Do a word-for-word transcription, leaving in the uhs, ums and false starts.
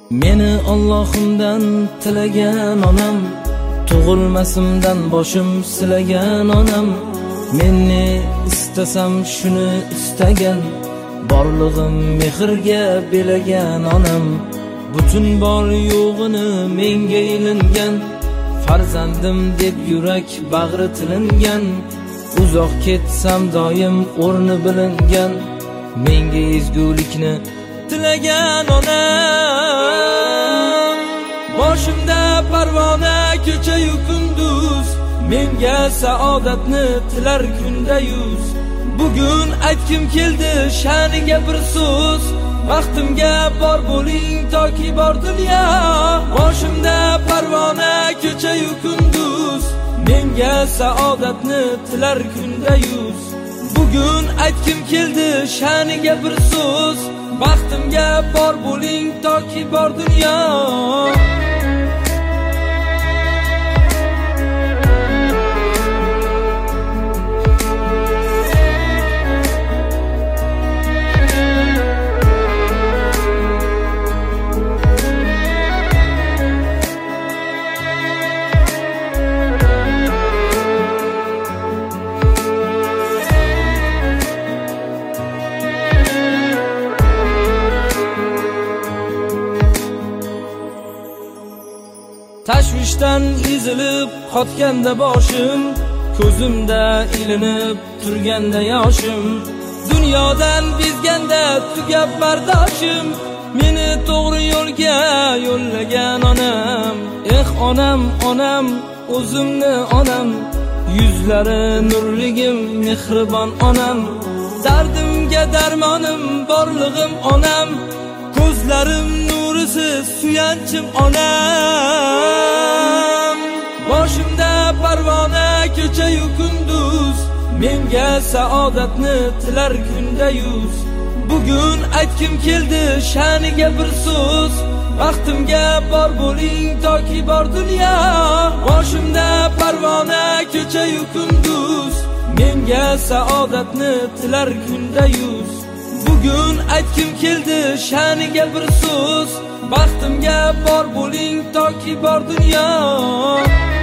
Meni Allohimdan tilagan onam, tug'ilmasimdan boshim silagan onam. Menni istasam shuni istagan, borlig'im mehrga belagan onam. Butun bor yo'g'ini menga ilingan, farzandim deb yurak bag'ri tilingan. Uzoq ketsam doim o'rni bilingan, menga ezgulikni tilagan onam. Boshimda parvona kecha-yu kunduz, menga saodatni tilar kunda yuz. Bugun aytkim keldi sha'niga bir so'z, vaqtimga bor bo'ling toki bor dunyo. Boshimda parvona kecha-yu kunduz, menga saodatni tilar kunda yuz. Bugun aytkim keldi sha'niga bir so'z, vaqtimga bor bo'ling toki bor dunyo. Tashvishdan ezilib qotganda boshim, ko'zimda ilinib turganda yoshim. Dunyodan bezganda tugab bardoshim, meni to'g'ri yo'lga yo'llagan onam. Eh onam, onam, o'zimni onam, yuzlari nurligim mehribon onam. Dardimga darmonim borlig'im onam, ko'zlarim nurisiz suyanchim onam. Boshimda parvona kecha-yu kunduz, menga saodatni tilar kunda yuz. Bugun aytkim keldi sha'niga bir so'z, vaqtimga bor bo'ling toki bor dunyo. Boshimda parvona kecha-yu kunduz, menga saodatni tilar kunda yuz. Bugun aytkim keldi sha'niga bir so'z, vaqtimga bor bo'ling toki bor dunyo.